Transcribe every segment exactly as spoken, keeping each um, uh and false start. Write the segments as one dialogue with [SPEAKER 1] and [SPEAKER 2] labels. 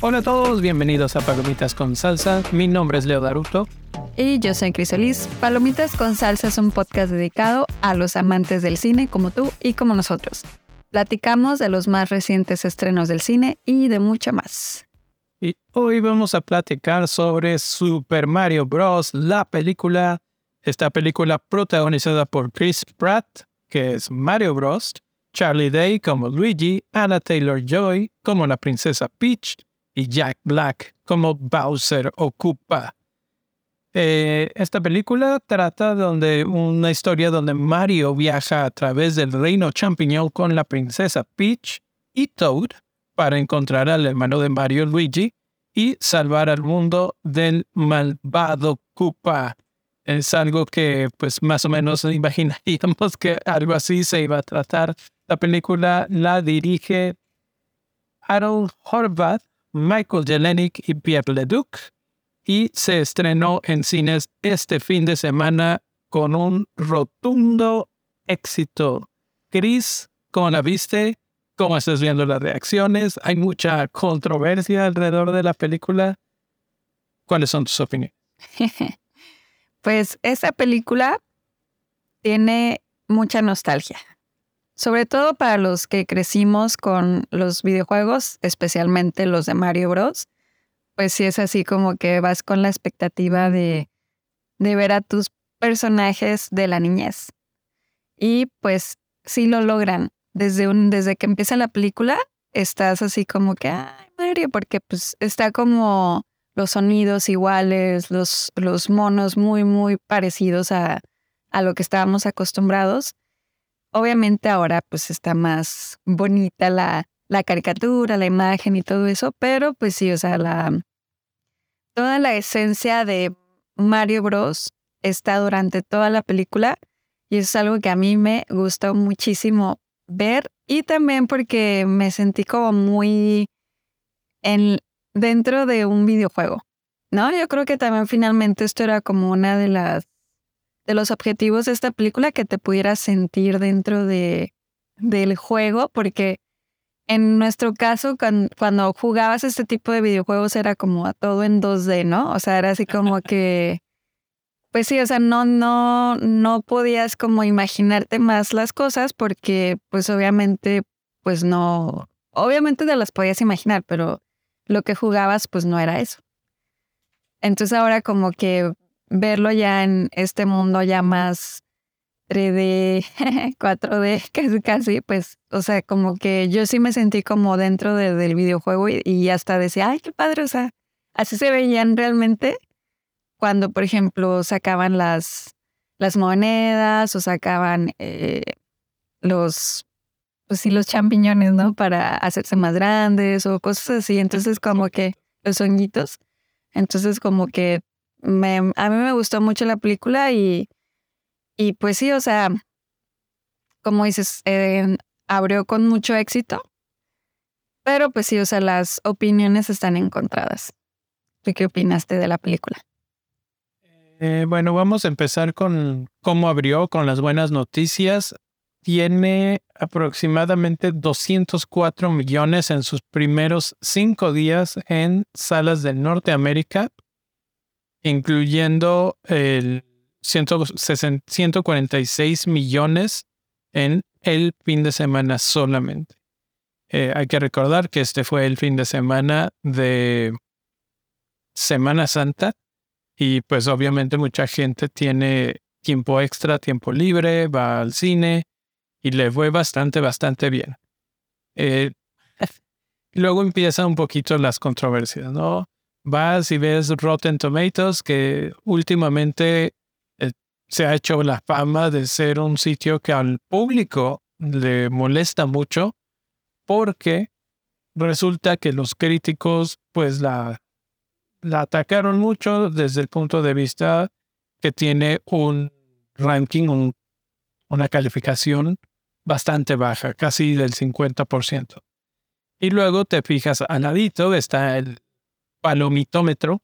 [SPEAKER 1] Hola a todos, bienvenidos a Palomitas con Salsa. Mi nombre es Leo Daruto.
[SPEAKER 2] Y yo soy Crisolis. Palomitas con Salsa es un podcast dedicado a los amantes del cine como tú y como nosotros. Platicamos de los más recientes estrenos del cine y de mucho más.
[SPEAKER 1] Y hoy vamos a platicar sobre Super Mario Bros., la película. Esta película protagonizada por Chris Pratt, que es Mario Bros., Charlie Day como Luigi, Anna Taylor-Joy como la princesa Peach y Jack Black como Bowser o Koopa. Eh, esta película trata de una historia donde Mario viaja a través del reino champiñón con la princesa Peach y Toad para encontrar al hermano de Mario, Luigi, y salvar al mundo del malvado Koopa. Es algo que pues más o menos imaginaríamos que algo así se iba a tratar. La película la dirige Harold Horvath, Michael Jelenic y Pierre Leduc, y se estrenó en cines este fin de semana con un rotundo éxito. Chris, ¿cómo la viste? ¿Cómo estás viendo las reacciones? Hay mucha controversia alrededor de la película. ¿Cuáles son tus opiniones?
[SPEAKER 2] Pues esta película tiene mucha nostalgia. Sobre todo para los que crecimos con los videojuegos, especialmente los de Mario Bros. Pues sí es así como que vas con la expectativa de, de ver a tus personajes de la niñez. Y pues sí lo logran. Desde, un, desde que empieza la película, estás así como que, ay, Mario, porque pues está como los sonidos iguales, los, los monos muy, muy parecidos a, a lo que estábamos acostumbrados. Obviamente ahora pues está más bonita la, la caricatura, la imagen y todo eso, pero pues sí, o sea, la, toda la esencia de Mario Bros. Está durante toda la película y eso es algo que a mí me gustó muchísimo ver y también porque me sentí como muy en, dentro de un videojuego, ¿no? Yo creo que también finalmente esto era como una de las de los objetivos de esta película, que te pudieras sentir dentro de, del juego, porque en nuestro caso, cuando, cuando jugabas este tipo de videojuegos era como a todo en dos D, ¿no? O sea, era así como que, pues sí, o sea, no, no, no podías como imaginarte más las cosas porque, pues obviamente, pues no, obviamente te las podías imaginar, pero lo que jugabas, pues no era eso. Entonces ahora como que verlo ya en este mundo ya más tres D, cuatro D, casi, casi, pues, o sea, como que yo sí me sentí como dentro de, del videojuego y, y hasta decía, ay, qué padre, o sea, así se veían realmente cuando, por ejemplo, sacaban las, las monedas o sacaban eh, los, pues sí, los champiñones, ¿no? Para hacerse más grandes o cosas así, entonces como que los honguitos, entonces como que Me, a mí me gustó mucho la película y, y pues sí, o sea, como dices, eh, abrió con mucho éxito, pero pues sí, o sea, las opiniones están encontradas. ¿Tú qué opinaste de la película?
[SPEAKER 1] Eh, bueno, vamos a empezar con cómo abrió, con las buenas noticias. Tiene aproximadamente doscientos cuatro millones en sus primeros cinco días en salas de Norteamérica, incluyendo el ciento cuarenta y seis millones en el fin de semana solamente. Eh, hay que recordar que este fue el fin de semana de Semana Santa y pues obviamente mucha gente tiene tiempo extra, tiempo libre, va al cine y le fue bastante, bastante bien. Eh, luego empiezan un poquito las controversias, ¿no? Vas y ves Rotten Tomatoes, que últimamente eh, se ha hecho la fama de ser un sitio que al público le molesta mucho porque resulta que los críticos pues la, la atacaron mucho desde el punto de vista que tiene un ranking, un, una calificación bastante baja, casi del cincuenta por ciento. Y luego te fijas al ladito, está el palomitómetro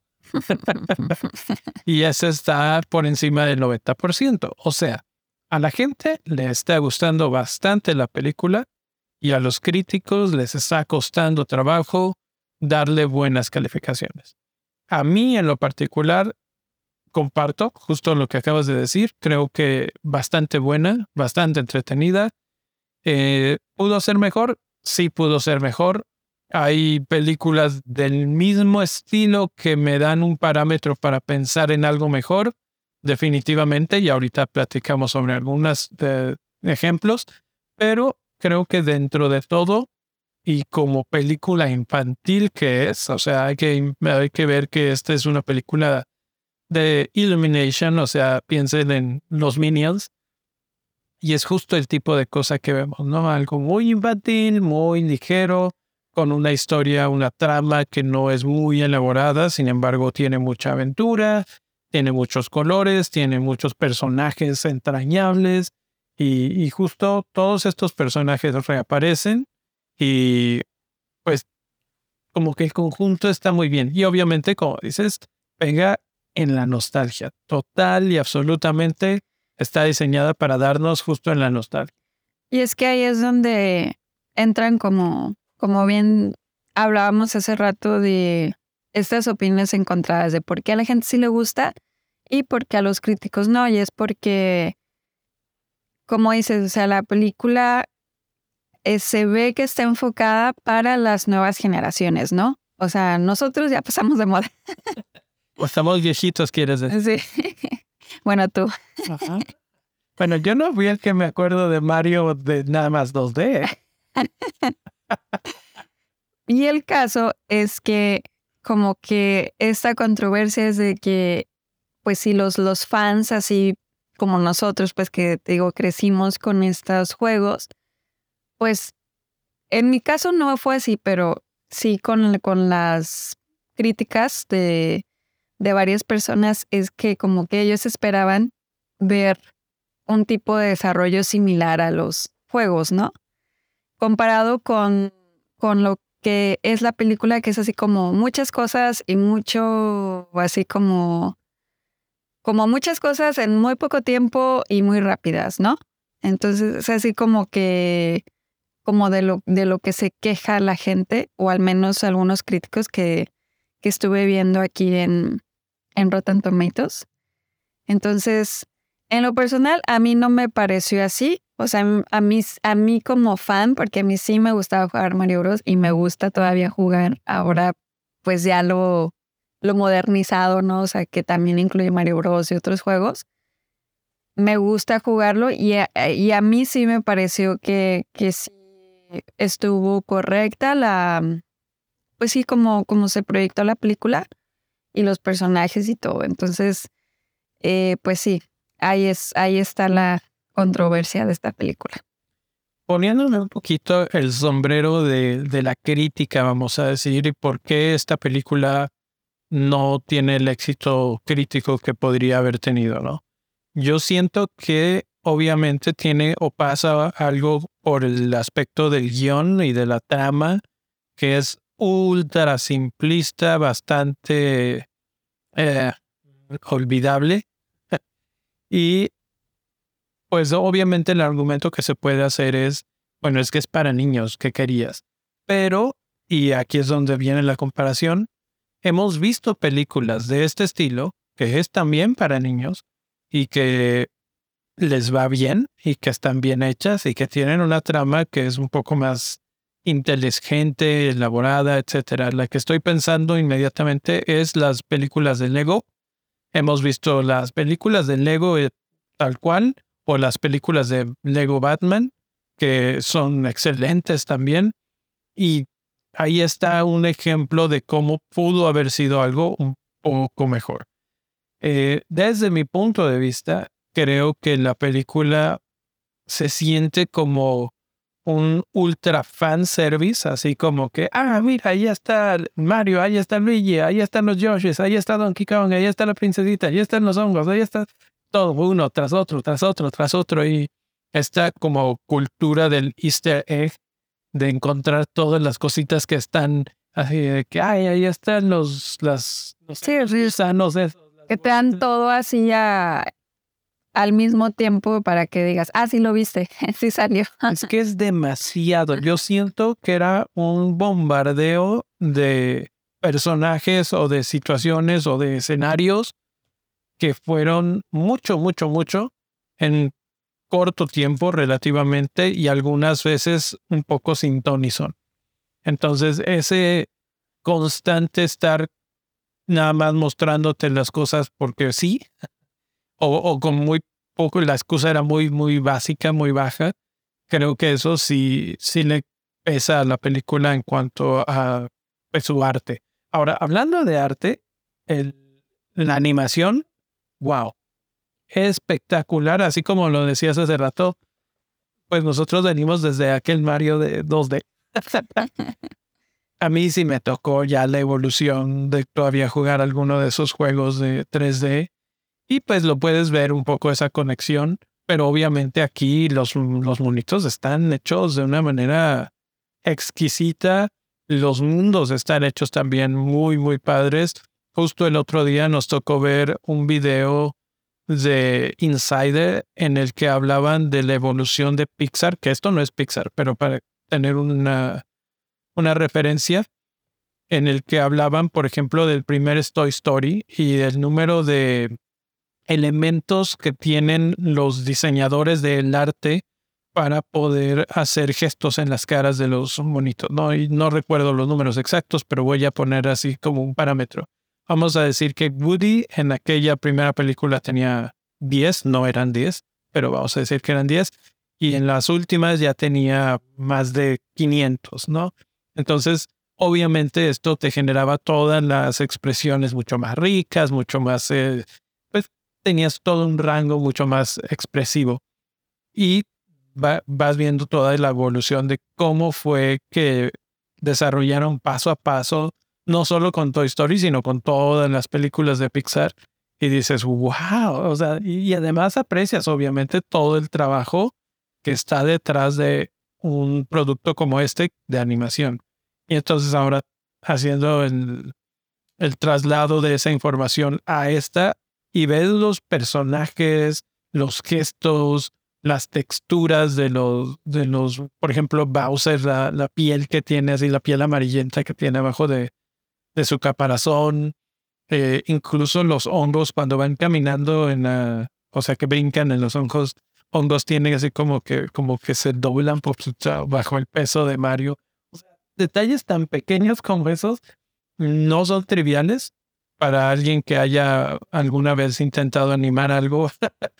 [SPEAKER 1] y ese está por encima del noventa por ciento. O sea, a la gente le está gustando bastante la película y a los críticos les está costando trabajo darle buenas calificaciones. A mí en lo particular comparto justo lo que acabas de decir. Creo que bastante buena, bastante entretenida. Eh, ¿Pudo ser mejor? Sí pudo ser mejor. Hay películas del mismo estilo que me dan un parámetro para pensar en algo mejor, definitivamente, y ahorita platicamos sobre algunos eh, ejemplos, pero creo que dentro de todo, y como película infantil que es, o sea, hay que, hay que ver que esta es una película de Illumination, o sea, piensen en los Minions, y es justo el tipo de cosa que vemos, ¿no? Algo muy infantil, muy ligero, con una historia, una trama que no es muy elaborada, sin embargo tiene mucha aventura, tiene muchos colores, tiene muchos personajes entrañables, y, y justo todos estos personajes reaparecen, y pues como que el conjunto está muy bien. Y obviamente, como dices, pega en la nostalgia, total y absolutamente está diseñada para darnos justo en la nostalgia.
[SPEAKER 2] Y es que ahí es donde entran como, como bien hablábamos hace rato de estas opiniones encontradas de por qué a la gente sí le gusta y por qué a los críticos no. Y es porque, como dices, o sea, la película eh, se ve que está enfocada para las nuevas generaciones, ¿no? O sea, nosotros ya pasamos de moda.
[SPEAKER 1] O estamos viejitos, quieres decir.
[SPEAKER 2] Sí. Bueno, tú.
[SPEAKER 1] Ajá. Bueno, yo no fui el que me acuerdo de Mario de nada más dos D.
[SPEAKER 2] Y el caso es que como que esta controversia es de que, pues si los, los fans así como nosotros, pues que te digo, crecimos con estos juegos, pues en mi caso no fue así, pero sí con, con las críticas de, de varias personas es que como que ellos esperaban ver un tipo de desarrollo similar a los juegos, ¿no? Comparado con, con lo que es la película, que es así como muchas cosas y mucho, así como, como muchas cosas en muy poco tiempo y muy rápidas, ¿no? Entonces es así como que, como de lo, de lo que se queja la gente, o al menos algunos críticos que, que estuve viendo aquí en, en Rotten Tomatoes. Entonces, en lo personal, a mí no me pareció así. O sea, a mí, a mí como fan, porque a mí sí me gustaba jugar Mario Bros. Y me gusta todavía jugar ahora, pues ya lo, lo modernizado, ¿no? O sea, que también incluye Mario Bros. Y otros juegos. Me gusta jugarlo y a, y a mí sí me pareció que, que sí estuvo correcta la, pues sí, como, como se proyectó la película y los personajes y todo. Entonces, eh, pues sí. Ahí, es, ahí está la controversia de esta película.
[SPEAKER 1] Poniéndome un poquito el sombrero de, de la crítica, vamos a decir, y por qué esta película no tiene el éxito crítico que podría haber tenido, ¿no? Yo siento que obviamente tiene o pasa algo por el aspecto del guión y de la trama, que es ultra simplista, bastante eh, olvidable. Y pues obviamente el argumento que se puede hacer es, bueno, es que es para niños, ¿qué querías? Pero, y aquí es donde viene la comparación, hemos visto películas de este estilo, que es también para niños, y que les va bien, y que están bien hechas, y que tienen una trama que es un poco más inteligente, elaborada, etcétera. La que estoy pensando inmediatamente es las películas de Lego. Hemos visto las películas de Lego eh, tal cual, o las películas de Lego Batman, que son excelentes también. Y ahí está un ejemplo de cómo pudo haber sido algo un poco mejor. Eh, desde mi punto de vista, creo que la película se siente como un ultra fan service, así como que, ah, mira, ahí está Mario, ahí está Luigi, ahí están los Yoshes, ahí está Donkey Kong, ahí está la princesita, ahí están los hongos, ahí está todo uno tras otro, tras otro, tras otro, y esta como cultura del Easter egg, de encontrar todas las cositas que están así de que, ay, ahí están los, las, los
[SPEAKER 2] Sí, sí,
[SPEAKER 1] sanos esos.
[SPEAKER 2] que te dan todo así a, al mismo tiempo para que digas, ah, sí lo viste, sí salió.
[SPEAKER 1] Es que es demasiado. Yo siento que era un bombardeo de personajes o de situaciones o de escenarios que fueron mucho, mucho, mucho en corto tiempo relativamente y algunas veces un poco sin ton ni son. Entonces ese constante estar nada más mostrándote las cosas porque sí, o, o con muy poco, la excusa era muy, muy básica, muy baja, creo que eso sí, sí le pesa a la película en cuanto a pues, su arte. Ahora, hablando de arte, el, la animación, wow, espectacular, así como lo decías hace rato, pues nosotros venimos desde aquel Mario de dos D. A mí sí me tocó ya la evolución de todavía jugar alguno de esos juegos de tres D y pues lo puedes ver un poco esa conexión, pero obviamente aquí los, los monitos están hechos de una manera exquisita, los mundos están hechos también muy, muy padres. Justo el otro día nos tocó ver un video de Insider en el que hablaban de la evolución de Pixar, que esto no es Pixar, pero para tener una, una referencia, en el que hablaban, por ejemplo, del primer Toy Story y del número de elementos que tienen los diseñadores del arte para poder hacer gestos en las caras de los monitos. No, y no recuerdo los números exactos, pero voy a poner así como un parámetro. Vamos a decir que Woody en aquella primera película tenía diez, no eran diez, pero vamos a decir que eran diez, y en las últimas ya tenía más de quinientos, ¿no? Entonces, obviamente esto te generaba todas las expresiones mucho más ricas, mucho más, eh, pues tenías todo un rango mucho más expresivo. Y va, vas viendo toda la evolución de cómo fue que desarrollaron paso a paso, no solo con Toy Story, sino con todas las películas de Pixar. Y dices, wow, o sea, y, y además aprecias obviamente todo el trabajo que está detrás de un producto como este de animación. Y entonces ahora haciendo el, el traslado de esa información a esta y ves los personajes, los gestos, las texturas de los, de los, por ejemplo, Bowser, la, la piel que tiene, así la piel amarillenta que tiene abajo de, de su caparazón, eh, incluso los hongos cuando van caminando en la, o sea, que brincan en los hongos, hongos tienen así como que, como que se doblan por su, bajo el peso de Mario. O sea, detalles tan pequeños como esos no son triviales para alguien que haya alguna vez intentado animar algo.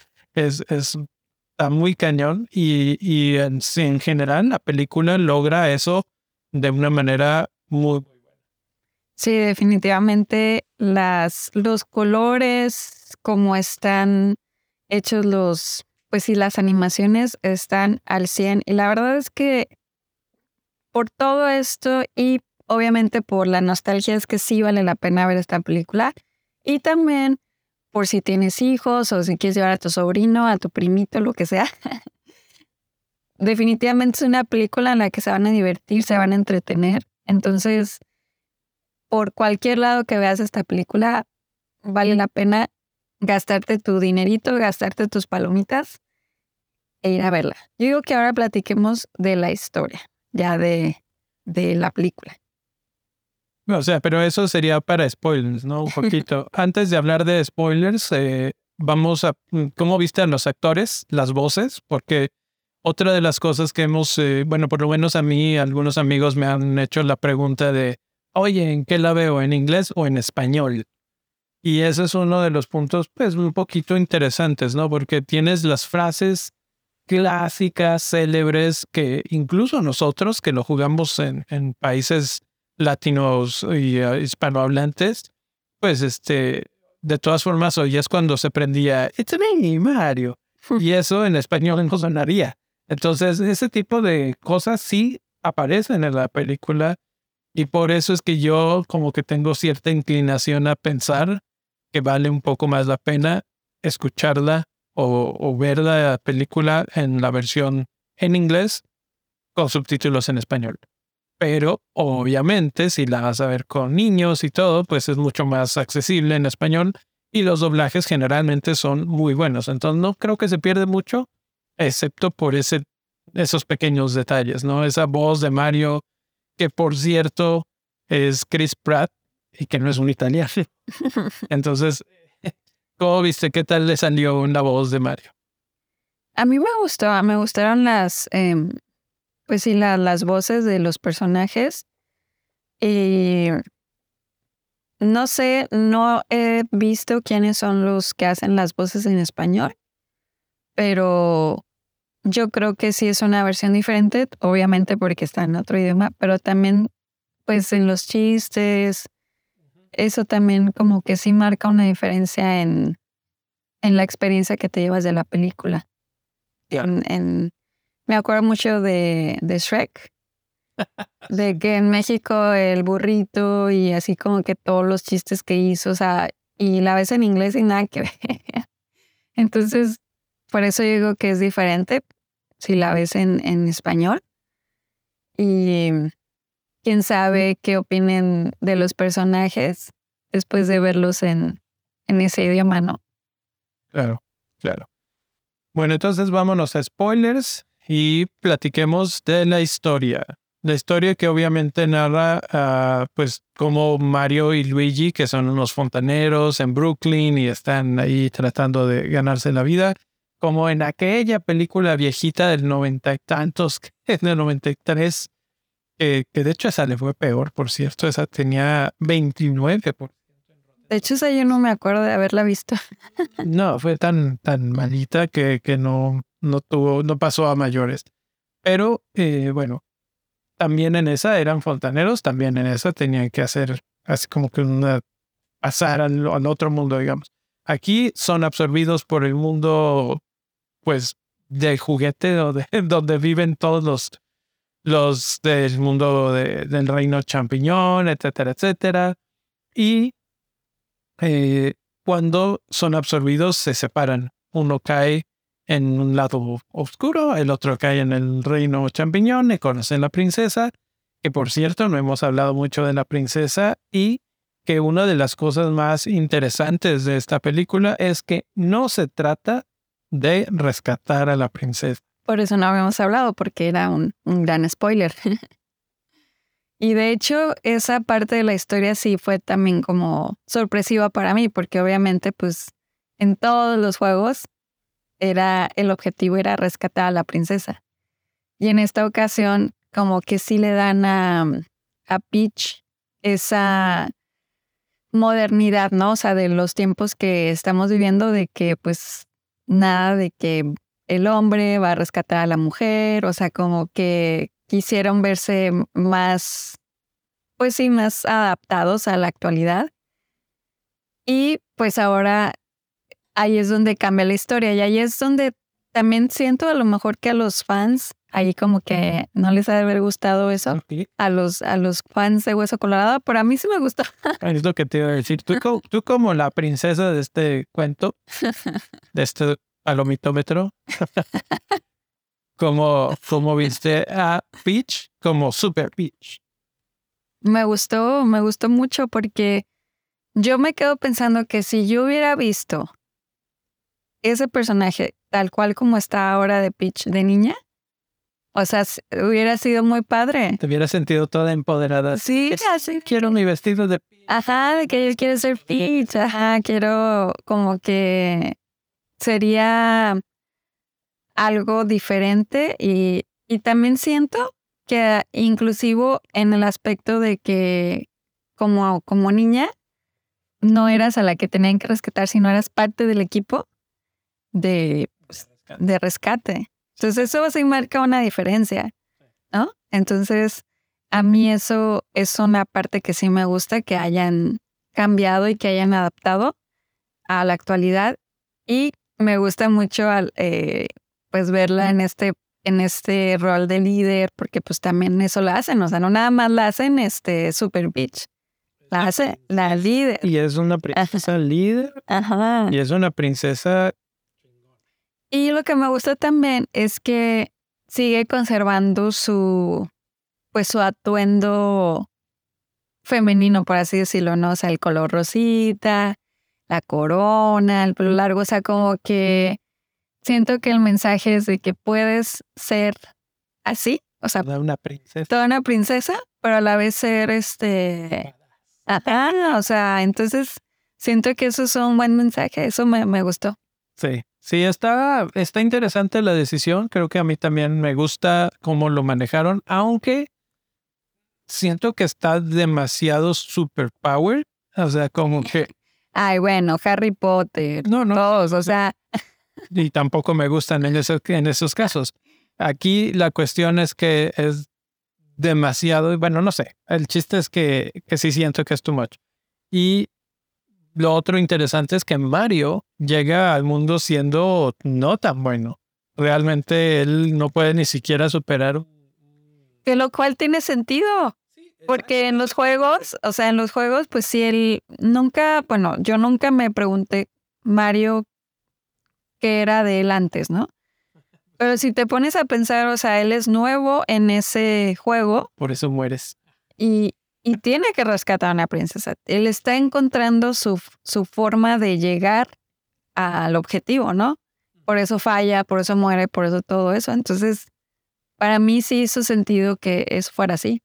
[SPEAKER 1] es, es Está muy cañón y, y en, en general la película logra eso de una manera muy, muy buena.
[SPEAKER 2] Sí, definitivamente las, los colores, como están hechos los, pues sí, las animaciones están al cien. Y la verdad es que por todo esto y obviamente por la nostalgia es que sí vale la pena ver esta película. Y también por si tienes hijos o si quieres llevar a tu sobrino, a tu primito, lo que sea. Definitivamente es una película en la que se van a divertir, se van a entretener. Entonces, por cualquier lado que veas esta película, vale la pena gastarte tu dinerito, gastarte tus palomitas e ir a verla. Yo digo que ahora platiquemos de la historia, ya de, de la película.
[SPEAKER 1] O sea, pero eso sería para spoilers, ¿no? Un poquito. Antes de hablar de spoilers, eh, vamos a... ¿Cómo viste a los actores, las voces? Porque otra de las cosas que hemos... Eh, bueno, por lo menos a mí, algunos amigos me han hecho la pregunta de, oye, ¿en qué la veo? ¿En inglés o en español? Y ese es uno de los puntos, pues, un poquito interesantes, ¿no? Porque tienes las frases clásicas, célebres, que incluso nosotros que lo jugamos en, en países latinos y uh, hispanohablantes, pues este, de todas formas oías cuando se prendía "It's me, Mario", y eso en español no sonaría. Entonces ese tipo de cosas sí aparecen en la película y por eso es que yo como que tengo cierta inclinación a pensar que vale un poco más la pena escucharla o, o ver la película en la versión en inglés con subtítulos en español. Pero obviamente si la vas a ver con niños y todo, pues es mucho más accesible en español y los doblajes generalmente son muy buenos. Entonces no creo que se pierde mucho, excepto por ese, esos pequeños detalles, ¿no? Esa voz de Mario, que por cierto, es Chris Pratt y que no es un italiano. Entonces, ¿cómo viste? ¿Qué tal le salió la voz de Mario?
[SPEAKER 2] A mí me gustó, me gustaron las, eh, pues sí, la, las voces de los personajes. Y no sé, no he visto quiénes son los que hacen las voces en español, pero yo creo que sí es una versión diferente, obviamente porque está en otro idioma, pero también pues en los chistes, eso también como que sí marca una diferencia en, en la experiencia que te llevas de la película. En, en, me acuerdo mucho de, de Shrek, de que en México el burrito y así como que todos los chistes que hizo, o sea, y la ves en inglés y nada que ver. Entonces, por eso yo digo que es diferente si la ves en, en español. Y quién sabe qué opinen de los personajes después de verlos en, en ese idioma, ¿no?
[SPEAKER 1] Claro, claro. Bueno, entonces vámonos a spoilers y platiquemos de la historia. La historia que obviamente narra, uh, pues, como Mario y Luigi, que son unos fontaneros en Brooklyn y están ahí tratando de ganarse la vida, como en aquella película viejita del noventa y tantos, del noventa y tres, eh, que de hecho esa le fue peor, por cierto, esa tenía veintinueve por ciento.
[SPEAKER 2] De hecho, esa yo no me acuerdo de haberla visto.
[SPEAKER 1] No, fue tan, tan malita que, que no, no tuvo, no pasó a mayores. Pero, eh, bueno, también en esa eran fontaneros, también en esa tenían que hacer así como que una, pasar al, al otro mundo, digamos. Aquí son absorbidos por el mundo, pues, de juguete, donde, donde viven todos los, los del mundo de, del reino champiñón, etcétera, etcétera. Y eh, cuando son absorbidos se separan. Uno cae en un lado oscuro, el otro cae en el reino champiñón y conocen la princesa, que por cierto no hemos hablado mucho de la princesa, y que una de las cosas más interesantes de esta película es que no se trata de rescatar a la princesa.
[SPEAKER 2] Por eso no habíamos hablado, porque era un, un gran spoiler. Y de hecho, esa parte de la historia sí fue también como sorpresiva para mí, porque obviamente, pues, en todos los juegos era el objetivo era rescatar a la princesa. Y en esta ocasión, como que sí le dan a, a Peach esa modernidad, ¿no? O sea, de los tiempos que estamos viviendo, de que, pues, nada de que el hombre va a rescatar a la mujer, o sea, como que quisieron verse más, pues sí, más adaptados a la actualidad. Y pues ahora ahí es donde cambia la historia y ahí es donde también siento a lo mejor que a los fans, ahí como que no les ha de haber gustado eso,
[SPEAKER 1] Okay.
[SPEAKER 2] a los, a los fans de Hueso Colorado, pero a mí sí me gustó.
[SPEAKER 1] Es lo que te iba a decir. Tú, co- tú como la princesa de este cuento, de este palomitómetro, como, como viste a Peach como Super Peach.
[SPEAKER 2] Me gustó, me gustó mucho porque yo me quedo pensando que si yo hubiera visto ese personaje tal cual como está ahora de Peach de niña, o sea, hubiera sido muy padre.
[SPEAKER 1] Te hubiera sentido toda empoderada.
[SPEAKER 2] Sí,
[SPEAKER 1] Es-
[SPEAKER 2] así.
[SPEAKER 1] Quiero mi vestido de Peach.
[SPEAKER 2] Ajá, de que yo quiero ser Peach, ajá, quiero como que sería algo diferente y, y también siento que inclusivo en el aspecto de que como, como niña no eras a la que tenían que rescatar, sino eras parte del equipo de, de rescate. Entonces eso sí marca una diferencia, ¿no? Entonces a mí eso es una parte que sí me gusta, que hayan cambiado y que hayan adaptado a la actualidad y me gusta mucho al, eh, pues verla en este en este rol de líder, porque pues también eso la hacen, o sea, no nada más la hacen este Super Peach, la hace la líder.
[SPEAKER 1] Y es una princesa líder.
[SPEAKER 2] Ajá.
[SPEAKER 1] Y es una princesa.
[SPEAKER 2] Y lo que me gusta también es que sigue conservando su, pues su atuendo femenino, por así decirlo, ¿no? O sea, el color rosita, la corona, el pelo largo, o sea, como que siento que el mensaje es de que puedes ser así, o sea,
[SPEAKER 1] Toda una princesa.
[SPEAKER 2] toda una princesa, pero a la vez ser este... Ajá, o sea, entonces siento que eso es un buen mensaje, eso me, me gustó.
[SPEAKER 1] Sí, sí, está, está interesante la decisión. Creo que a mí también me gusta cómo lo manejaron, aunque siento que está demasiado superpower. O sea, como que...
[SPEAKER 2] Ay, bueno, Harry Potter,
[SPEAKER 1] No, no.
[SPEAKER 2] todos, o sea...
[SPEAKER 1] Y tampoco me gustan en esos, en esos casos. Aquí la cuestión es que es demasiado, bueno, no sé. El chiste es que, que sí siento que es too much. Y lo otro interesante es que Mario llega al mundo siendo no tan bueno. Realmente él no puede ni siquiera superar.
[SPEAKER 2] Que lo cual tiene sentido. Porque en los juegos, o sea, en los juegos, pues sí, él nunca, bueno, yo nunca me pregunté, Mario, qué era de él antes, ¿no? Pero si te pones a pensar, o sea, él es nuevo en ese juego.
[SPEAKER 1] Por eso mueres.
[SPEAKER 2] Y, y tiene que rescatar a una princesa. Él está encontrando su, su forma de llegar al objetivo, ¿no? Por eso falla, por eso muere, por eso todo eso. Entonces, para mí sí hizo sentido que eso fuera así.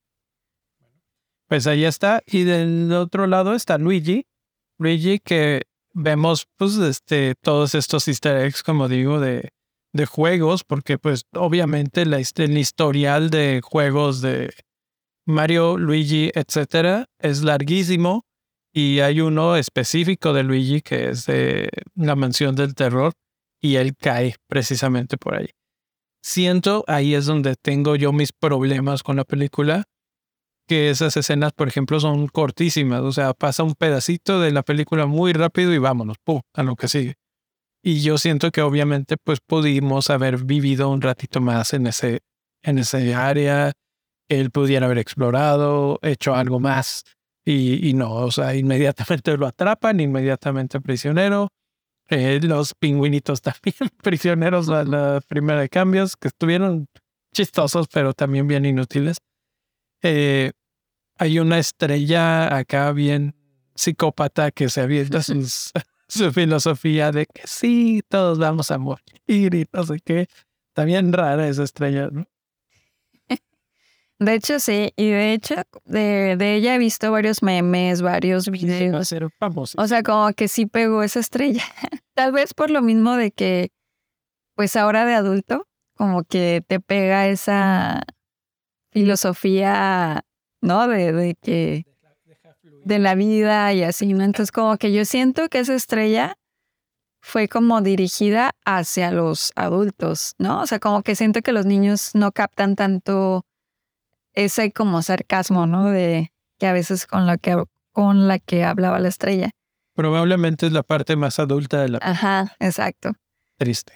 [SPEAKER 1] Pues ahí está. Y del otro lado está Luigi. Luigi que vemos pues este, todos estos easter eggs, como digo, de, de juegos, porque pues obviamente la, el historial de juegos de Mario, Luigi, etcétera, es larguísimo. Y hay uno específico de Luigi que es de la mansión del terror y él cae precisamente por ahí. Siento, ahí es donde tengo yo mis problemas con la película, que esas escenas, por ejemplo, son cortísimas. O sea, pasa un pedacito de la película muy rápido y vámonos, pum, a lo que sigue. Y yo siento que obviamente pues pudimos haber vivido un ratito más en ese, en ese área. Él pudiera haber explorado, hecho algo más. Y, y no, o sea, inmediatamente lo atrapan, inmediatamente prisionero. Eh, los pingüinitos también prisioneros, la, la primera de cambios, que estuvieron chistosos, pero también bien inútiles. Eh, hay una estrella acá bien psicópata que se avienta sus, su filosofía de que sí, todos vamos a morir y no sé qué. Está bien rara esa estrella, ¿no?
[SPEAKER 2] De hecho, sí. Y de hecho, de, de ella he visto varios memes, varios videos.
[SPEAKER 1] Va a ser famoso.
[SPEAKER 2] O sea, como que sí pegó esa estrella. Tal vez por lo mismo de que, pues ahora de adulto, como que te pega esa filosofía, ¿no? De, de que, de la vida y así, ¿no? Entonces, como que yo siento que esa estrella fue como dirigida hacia los adultos, ¿no? O sea, como que siento que los niños no captan tanto ese como sarcasmo, ¿no? De que a veces con la que, con la que hablaba la estrella.
[SPEAKER 1] Probablemente es la parte más adulta de la
[SPEAKER 2] Ajá, exacto.
[SPEAKER 1] triste.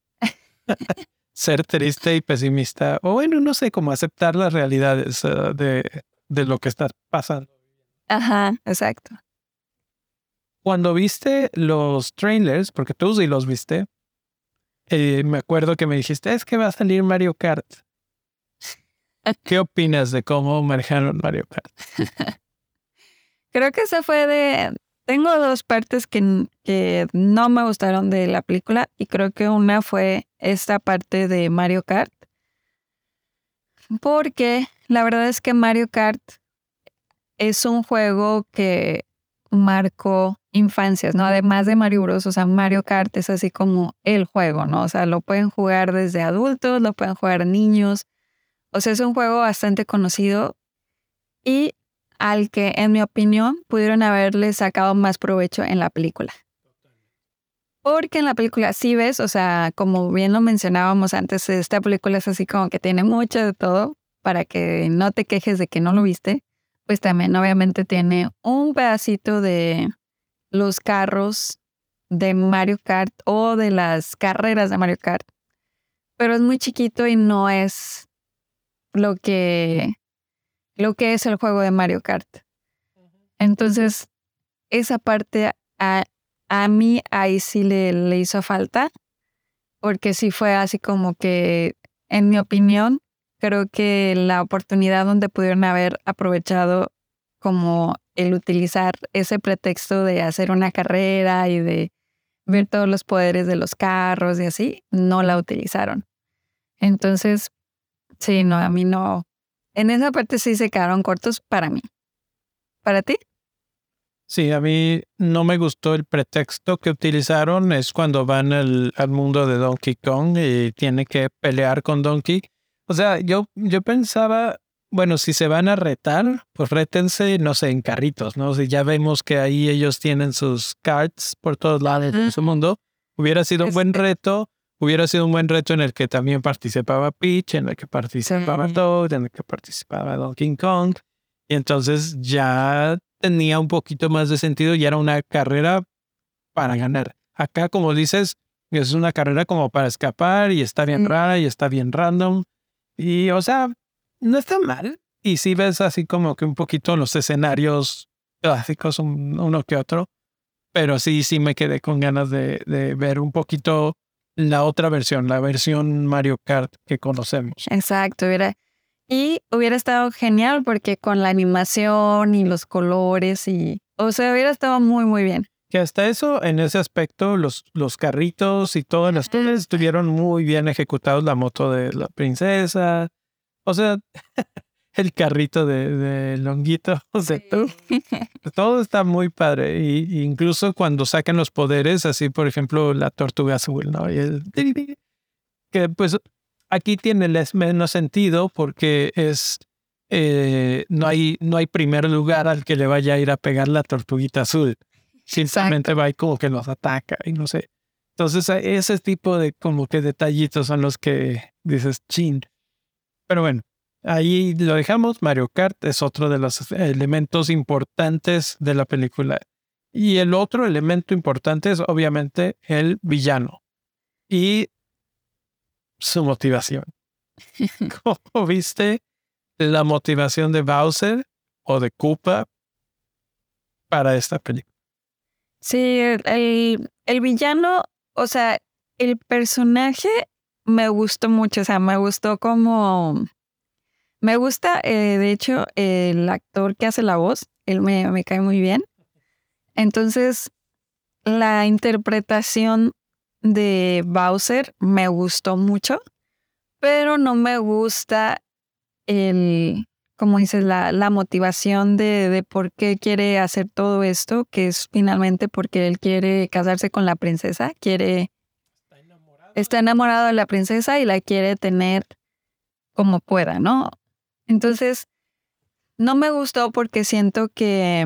[SPEAKER 1] Ser triste y pesimista, o bueno, no sé, cómo aceptar las realidades uh, de, de lo que está pasando.
[SPEAKER 2] Ajá, exacto.
[SPEAKER 1] Cuando viste los trailers, porque tú sí los viste, eh, me acuerdo que me dijiste, es que va a salir Mario Kart. ¿Qué opinas de cómo manejaron Mario Kart?
[SPEAKER 2] Creo que esa fue de... Tengo dos partes que, que no me gustaron de la película y creo que una fue esta parte de Mario Kart. Porque la verdad es que Mario Kart es un juego que marcó infancias, ¿no? Además de Mario Bros, o sea, Mario Kart es así como el juego, ¿no? O sea, lo pueden jugar desde adultos, lo pueden jugar niños. O sea, es un juego bastante conocido y al que, en mi opinión, pudieron haberle sacado más provecho en la película. Porque en la película sí ves, o sea, como bien lo mencionábamos antes, esta película es así como que tiene mucho de todo para que no te quejes de que no lo viste. Pues también obviamente tiene un pedacito de los carros de Mario Kart o de las carreras de Mario Kart. Pero es muy chiquito y no es lo que, lo que es el juego de Mario Kart. Entonces, esa parte a, a mí ahí sí le, le hizo falta, porque sí fue así como que, en mi opinión, creo que la oportunidad donde pudieron haber aprovechado como el utilizar ese pretexto de hacer una carrera y de ver todos los poderes de los carros y así, no la utilizaron. Entonces, sí, no, a mí no, En esa parte sí se quedaron cortos para mí. ¿Para ti?
[SPEAKER 1] Sí, a mí no me gustó el pretexto que utilizaron. Es cuando van al, al mundo de Donkey Kong y tiene que pelear con Donkey. O sea, yo, yo pensaba, bueno, si se van a retar, pues rétense, no sé, en carritos, ¿no? Si ya vemos que ahí ellos tienen sus carts por todos lados de su mundo, hubiera sido un buen
[SPEAKER 2] Este-
[SPEAKER 1] reto. Hubiera sido un buen reto en el que también participaba Peach, en el que participaba
[SPEAKER 2] Sí.
[SPEAKER 1] Toad, en el que participaba Donkey Kong. Y entonces ya tenía un poquito más de sentido y era una carrera para ganar. Acá, como dices, es una carrera como para escapar y está bien
[SPEAKER 2] Sí.
[SPEAKER 1] rara y está bien random. Y, o sea, no está mal. Y si ves así como que un poquito los escenarios clásicos, un- uno que otro. Pero sí, sí me quedé con ganas de, de ver un poquito la otra versión, la versión Mario Kart que conocemos.
[SPEAKER 2] Exacto, hubiera, y hubiera estado genial porque con la animación y los colores y, o sea, hubiera estado muy, muy bien.
[SPEAKER 1] Que hasta eso, en ese aspecto, los, los carritos y todas las cosas estuvieron muy bien ejecutados. La moto de la princesa, o sea, el carrito de, de Longuito, o sea, todo, todo está muy padre. Y, y incluso cuando sacan los poderes, así por ejemplo la tortuga azul, ¿no? Y el, que pues aquí tiene les- menos sentido porque es eh, no hay no hay primer lugar al que le vaya a ir a pegar la tortuguita azul. Simplemente va y como que los ataca y no sé. Entonces a- ese tipo de como que detallitos son los que dices chin. Pero bueno, ahí lo dejamos. Mario Kart es otro de los elementos importantes de la película. Y el otro elemento importante es obviamente el villano y su motivación. ¿Cómo viste la motivación de Bowser o de Koopa para esta película?
[SPEAKER 2] Sí, el, el, el villano, o sea, el personaje me gustó mucho, o sea, me gustó como, me gusta, eh, de hecho, el actor que hace la voz, él me, me cae muy bien. Entonces, la interpretación de Bowser me gustó mucho, pero no me gusta el, como dices, la, la motivación de, de por qué quiere hacer todo esto, que es finalmente porque él quiere casarse con la princesa, quiere, está enamorado de la princesa y la quiere tener como pueda, ¿no? Entonces, no me gustó porque siento que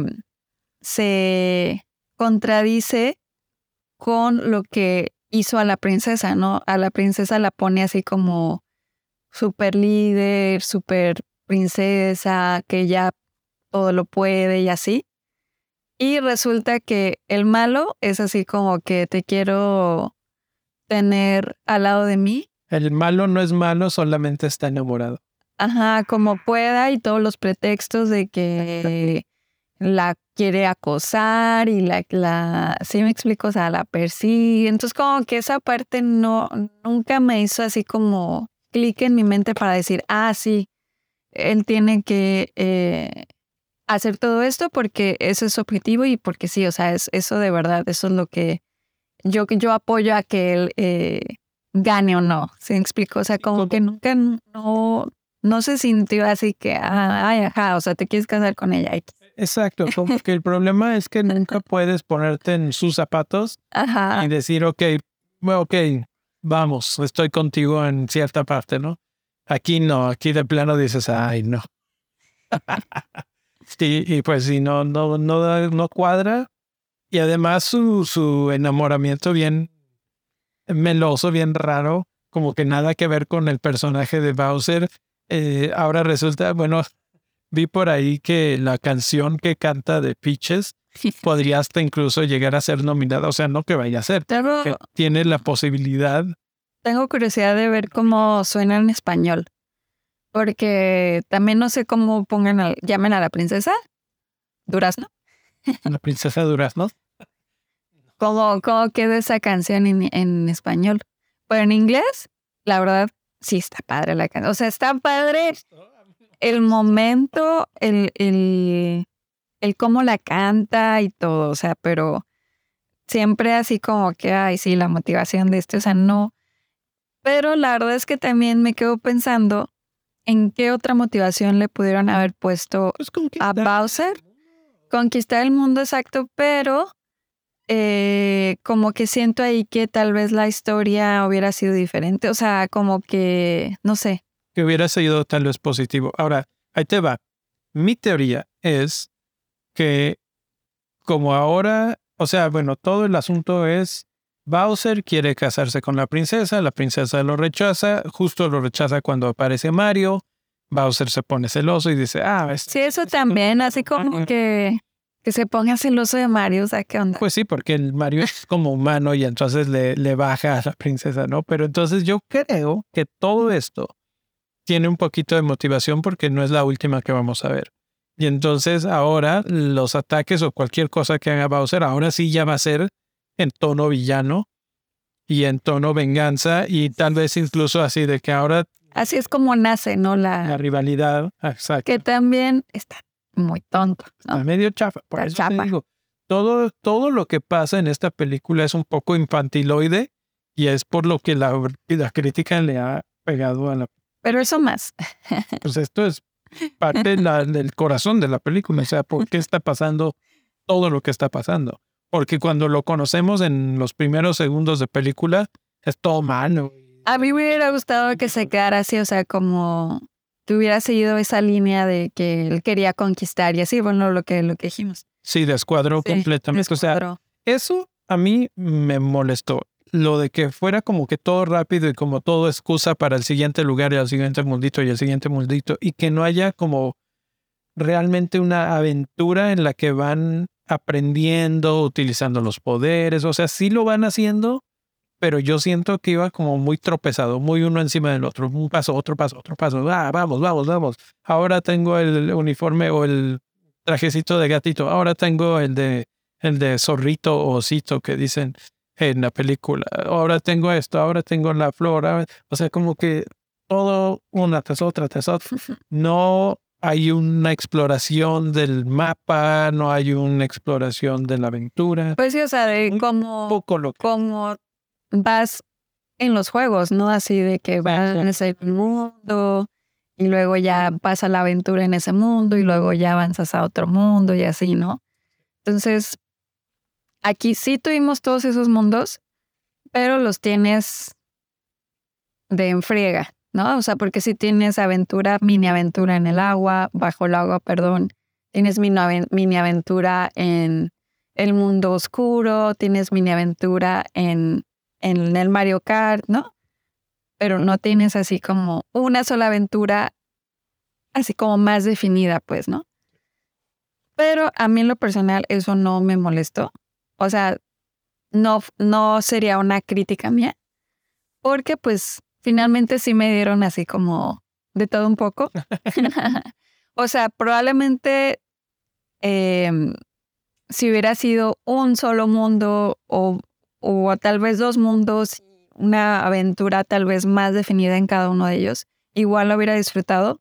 [SPEAKER 2] se contradice con lo que hizo a la princesa, ¿no? A la princesa la pone así como súper líder, súper princesa, que ya todo lo puede y así. Y resulta que el malo es así como que te quiero tener al lado de mí.
[SPEAKER 1] El malo no es malo, solamente está enamorado.
[SPEAKER 2] Ajá, como pueda y todos los pretextos de que la quiere acosar y la, la, sí me explico, o sea, la persigue. Entonces como que esa parte no, nunca me hizo así como clic en mi mente para decir, ah, sí, él tiene que eh, hacer todo esto porque ese es su objetivo y porque sí, o sea, es eso de verdad, eso es lo que yo, yo apoyo a que él eh, gane o no, ¿sí me explico? O sea, como que nunca, no, no se sintió así que, ah, ay, ajá, o sea, te quieres casar con ella.
[SPEAKER 1] Exacto, como que el problema es que nunca puedes ponerte en sus zapatos
[SPEAKER 2] Ajá.
[SPEAKER 1] y decir, ok, bueno, ok, vamos, estoy contigo en cierta parte, ¿no? Aquí no, aquí de plano dices, ay, no. Sí, y pues si no, no, no, da- no cuadra. Y además su, su enamoramiento bien meloso, bien raro, como que nada que ver con el personaje de Bowser. Eh, ahora resulta, bueno, vi por ahí que la canción que canta de Peaches podría hasta incluso llegar a ser nominada, o sea, no que vaya a ser,
[SPEAKER 2] Tengo,
[SPEAKER 1] que tiene la posibilidad.
[SPEAKER 2] tengo curiosidad de ver cómo suena en español, porque también no sé cómo pongan, al, llamen a la princesa Durazno.
[SPEAKER 1] La princesa Durazno.
[SPEAKER 2] ¿Cómo, cómo queda esa canción en, en español? Pero en inglés, la verdad, sí está padre la canción. O sea, está padre el momento, el, el, el cómo la canta y todo, o sea, pero siempre así como que, ay, sí, la motivación de este, o sea, no. Pero la verdad es que también me quedo pensando en qué otra motivación le pudieron haber puesto
[SPEAKER 1] Pues
[SPEAKER 2] a
[SPEAKER 1] conquistar.
[SPEAKER 2] Bowser. Conquistar el mundo, exacto, pero eh, como que siento ahí que tal vez la historia hubiera sido diferente. O sea, como que, no sé.
[SPEAKER 1] Que hubiera sido tal vez positivo. Ahora, ahí te va. Mi teoría es que como ahora, o sea, bueno, todo el asunto es Bowser quiere casarse con la princesa, la princesa lo rechaza, justo lo rechaza cuando aparece Mario, Bowser se pone celoso y dice, ah, este,
[SPEAKER 2] Sí, eso también, así como que, que se ponga celoso de Mario, o sea, ¿qué onda?
[SPEAKER 1] pues sí, porque el Mario es como humano y entonces le, le baja a la princesa, ¿no? Pero entonces yo creo que todo esto tiene un poquito de motivación porque no es la última que vamos a ver. Y entonces ahora los ataques o cualquier cosa que haga Bowser, ahora sí ya va a ser en tono villano y en tono venganza y tal vez incluso así de que ahora
[SPEAKER 2] Así es como nace, ¿no? La,
[SPEAKER 1] la rivalidad, exacto,
[SPEAKER 2] que también está muy tonto,
[SPEAKER 1] está
[SPEAKER 2] ¿no?
[SPEAKER 1] medio chafa. Por
[SPEAKER 2] Está
[SPEAKER 1] eso
[SPEAKER 2] chafa.
[SPEAKER 1] te digo, todo, todo lo que pasa en esta película es un poco infantiloide y es por lo que la, la crítica le ha pegado a la...
[SPEAKER 2] Pero eso más.
[SPEAKER 1] Pues esto es parte de la- del corazón de la película, o sea, ¿por qué está pasando todo lo que está pasando? Porque cuando lo conocemos en los primeros segundos de película, es todo malo.
[SPEAKER 2] A mí me hubiera gustado que se quedara así, o sea, como que hubiera seguido esa línea de que él quería conquistar y así, bueno, lo que, lo que dijimos.
[SPEAKER 1] Sí, descuadró
[SPEAKER 2] Sí,
[SPEAKER 1] completamente. O sea,
[SPEAKER 2] descuadró.
[SPEAKER 1] eso a mí me molestó. Lo de que fuera como que todo rápido y como todo excusa para el siguiente lugar y el siguiente mundito y el siguiente mundito y que no haya como realmente una aventura en la que van aprendiendo, utilizando los poderes. O sea, sí lo van haciendo, pero yo siento que iba como muy tropezado, muy uno encima del otro. Un paso, otro paso, otro paso. Ah, vamos, vamos, vamos. Ahora tengo el uniforme o el trajecito de gatito. Ahora tengo el de, el de zorrito o osito que dicen en la película. Ahora tengo esto, ahora tengo la flor. ahora- O sea, como que todo una tras otra, tras otra. No hay una exploración del mapa, no hay una exploración de la aventura.
[SPEAKER 2] Pues sí, o sea, de
[SPEAKER 1] Muy
[SPEAKER 2] cómo,
[SPEAKER 1] Poco lo que...
[SPEAKER 2] cómo vas en los juegos, ¿no? Así de que vas en ese mundo y luego ya pasa la aventura en ese mundo y luego ya avanzas a otro mundo y así, ¿no? Entonces, aquí sí tuvimos todos esos mundos, pero los tienes de enfriega, ¿no? O sea, porque sí tienes aventura, mini aventura en el agua, bajo el agua, perdón. Tienes mini, aven- mini aventura en el mundo oscuro, tienes mini aventura en, en el Mario Kart, ¿no? Pero no tienes así como una sola aventura, así como más definida, pues, ¿no? Pero a mí en lo personal eso no me molestó. O sea, no, no sería una crítica mía, porque pues finalmente sí me dieron así como de todo un poco. O sea, probablemente eh, si hubiera sido un solo mundo o, o tal vez dos mundos, una aventura tal vez más definida en cada uno de ellos, igual lo hubiera disfrutado.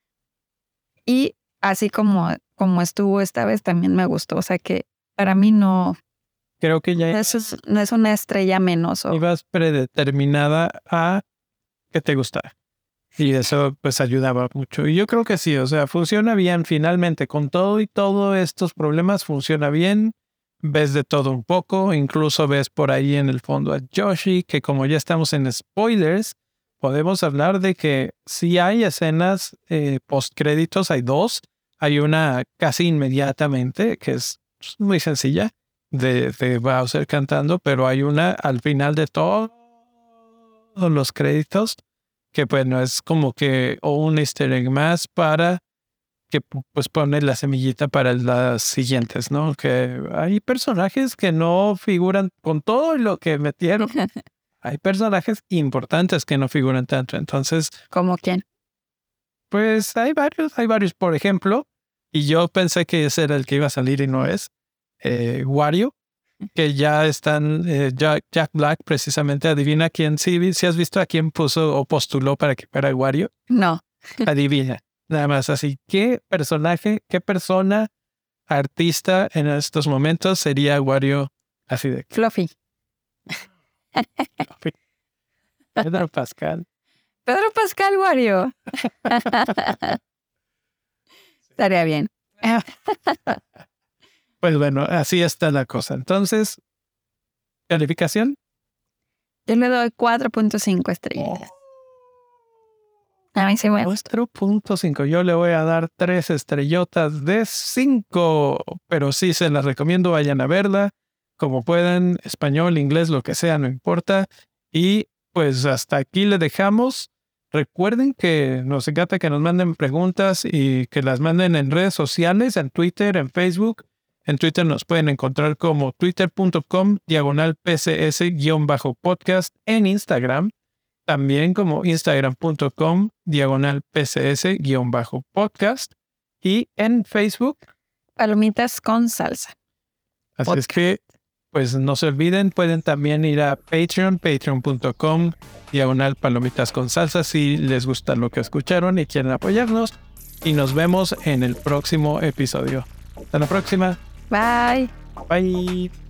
[SPEAKER 2] Y así como, como estuvo esta vez, también me gustó. O sea que para mí no,
[SPEAKER 1] Creo que ya
[SPEAKER 2] eso es, no es una estrella menos. O,
[SPEAKER 1] ibas predeterminada a que te gustara. Y eso pues ayudaba mucho. Y yo creo que sí, o sea, funciona bien finalmente. Con todo y todos estos problemas funciona bien. Ves de todo un poco. Incluso ves por ahí en el fondo a Yoshi, que como ya estamos en spoilers, podemos hablar de que sí hay escenas eh, postcréditos, hay dos. Hay una casi inmediatamente, que es muy sencilla, de, de Bowser cantando, pero hay una al final de todos los créditos que bueno, es como que o un easter egg más para que pues pone la semillita para las siguientes, ¿no? Que hay personajes que no figuran con todo lo que metieron. Hay personajes importantes que no figuran tanto. Entonces,
[SPEAKER 2] ¿como quién?
[SPEAKER 1] pues hay varios, hay varios, por ejemplo, y yo pensé que ese era el que iba a salir y no es, eh, Wario, que ya están, eh, Jack, Jack Black precisamente, adivina quién, si, si has visto a quién puso o postuló para que fuera Wario,
[SPEAKER 2] No.
[SPEAKER 1] adivina, nada más así, ¿qué personaje, qué persona, artista en estos momentos sería Wario así de
[SPEAKER 2] Fluffy.
[SPEAKER 1] Pedro Pascal?
[SPEAKER 2] Pedro Pascal Wario. Estaría bien.
[SPEAKER 1] Pues bueno, así está la cosa. Entonces, ¿calificación?
[SPEAKER 2] Yo le doy cuatro punto cinco estrellas. A mí sí me gusta.
[SPEAKER 1] cuatro punto cinco. Yo le voy a dar tres estrellotas de cinco. Pero sí se las recomiendo, vayan a verla. Como puedan, español, inglés, lo que sea, no importa. Y pues hasta aquí le dejamos. Recuerden que nos encanta que nos manden preguntas y que las manden en redes sociales, en Twitter, en Facebook. En Twitter nos pueden encontrar como twitter.com diagonal pcs-podcast. En Instagram también como instagram.com diagonal pcs-podcast. Y en Facebook.
[SPEAKER 2] Palomitas con salsa.
[SPEAKER 1] Así podcast. Es que pues no se olviden, pueden también ir a Patreon, patreon.com diagonal palomitas con salsa si les gusta lo que escucharon y quieren apoyarnos. Y nos vemos en el próximo episodio. Hasta la próxima.
[SPEAKER 2] Bye.
[SPEAKER 1] Bye.